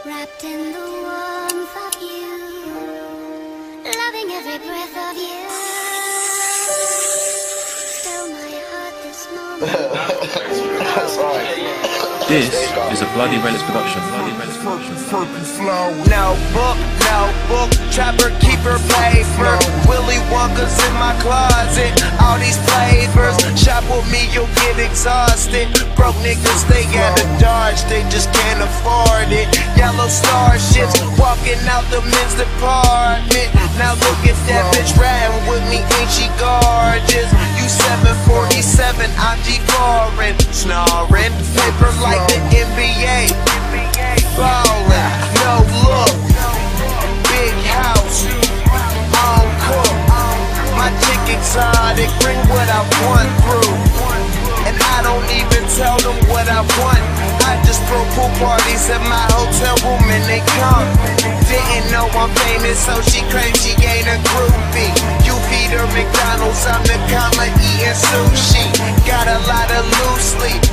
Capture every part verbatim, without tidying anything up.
Wrapped in the warmth of you, loving every breath of you. Still my heart this moment. That's right. This is a Bloody Relics production. Bloody Relics production. Purple flower. No book, no book. Trapper, keeper, paper. Willy Wonka's in my closet. All these flavors. Shop with me, you'll get exhausted. Broke niggas, they got a Dodge, they just can't afford it. Yellow starships walking out the men's department. Now look at that bitch riding with me, ain't she gorgeous? You seven forty-seven, I'm G foreign, snoring. Paper like the N B A, ballin', no look. Big house, on cook. My chick exotic, bring what I want through. And I don't even tell them what I want. I just throw pool parties at my hotel room and they come. Didn't know I'm famous, so she claims she ain't a groupie. You feed her McDonald's, I'm the comma eating sushi. Got a lot of loose sleep.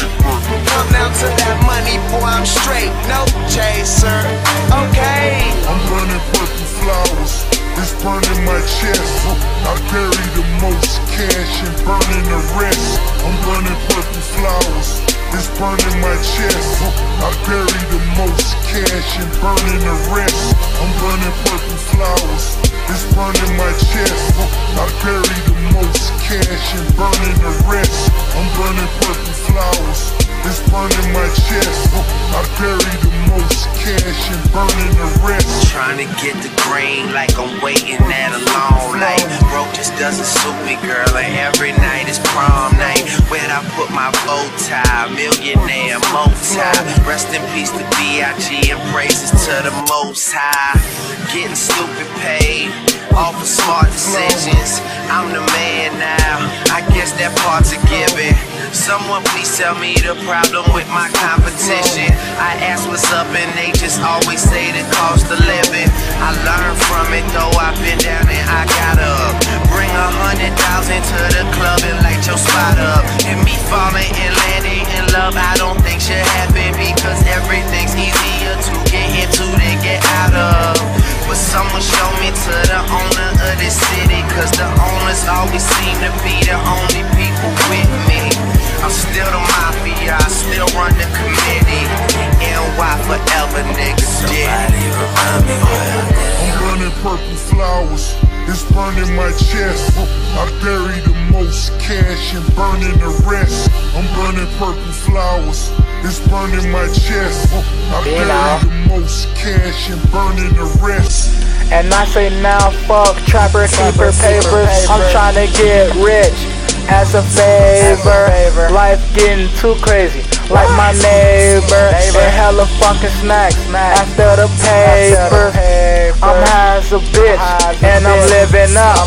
Come down to that money, boy, I'm straight, no chaser. Okay. I'm burning purple flowers. It's burning my chest. I carry the most cash and burning the rest. I'm burning purple flowers. It's burning my chest. I carry the most cash and burning the rest. I'm burning purple flowers. It's burning my chest. I carry the most cash and burning the rest. I'm burning purple flowers. It's burning my chest. I carry the most cash and burning the rest. Trying to get the green like I'm waiting at a long night. Broke just doesn't suit me, girl, and every night is prom night. Where'd I put my bow tie? Millionaire multi. Rest in peace to B I G and praises to the Most High. Getting stupid paid, all for smart decisions. I'm the man now, I guess that part's a given. Someone please tell me the problem with my competition. I ask what's up and they just always say the cost of living. I learned from it though, I've been down and I got up. Bring a hundred thousand to the club and light your spot up. And me falling and landing in love, I don't think should happen, because everything's easier to get into than get out of. But someone show me to the owner of this city, cause the owners always seem to be the only people with me. I'm still the mafia, I still run the committee. N Y forever, niggas. Somebody remind me where I'm burning purple flowers. It's burning my chest. I carry the most cash and burning the rest. I'm burning purple flowers. It's burning my chest. I carry the most cash and burning the rest. And I say now, fuck trapper, keeper, papers. I'm trying to get rich as a favor. Life getting too crazy, like my neighbor. And hella fucking snacks after the paper. I'm high as a bitch, and I'm living up.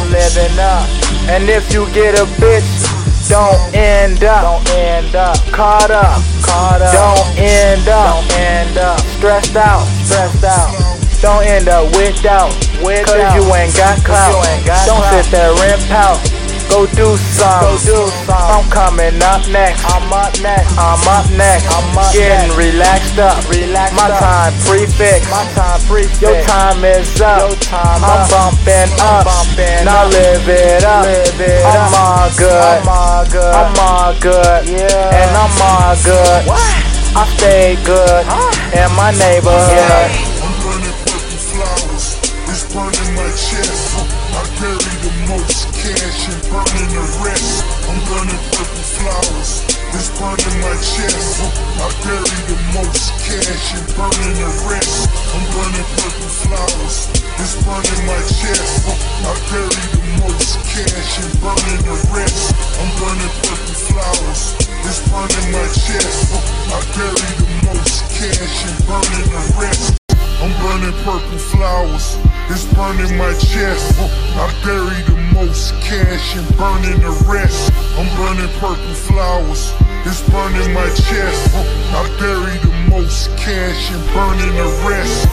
And if you get a bitch, don't end up, don't end up caught up, caught up. Don't end up, don't end up stressed out, stressed out. Don't end up with doubt, cause you ain't got clout. Don't sit there and pout. Go do some. I'm coming up next. I'm up next. I'm up next. I'm up getting next. Relaxed up. Relaxed my up. Time prefix. My time prefix. Your time is up. Your time I'm up. Bumping up. Bumping now up. Live it up. Live it I'm up. All good. I'm all good. I'm all good. Yeah. And I'm all good. What? I stay good huh? In my neighborhood. Yeah. I'm burning purple flowers. It's burning my chest. I carry the most cash and burning the rest. I'm burning purple flowers. It's burning my chest. I carry the most cash and burning the rest. I'm burning purple flowers. It's burning my chest. I carry the most cash and burning the rest. I'm burning purple flowers. It's burning my chest. I carry the most cash and burning the rest. I'm burning purple flowers. It's burning my chest. I carry the most cash and burning the rest. I'm burning purple flowers. It's burning my chest. I carry the most cash and burning the rest.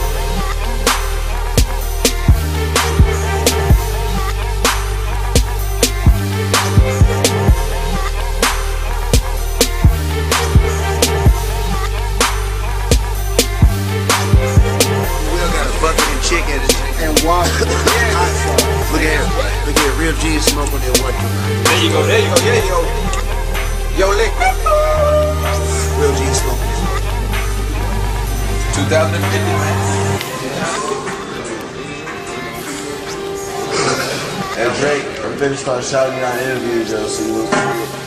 chick at it. And water. Look at him. Look at Real G smoke on that one. There you go, there you go, there you go. Yo, lick. Real G smoke. twenty fifty, man. Hey Drake, I'm finished on shouting out interviews, yo, so you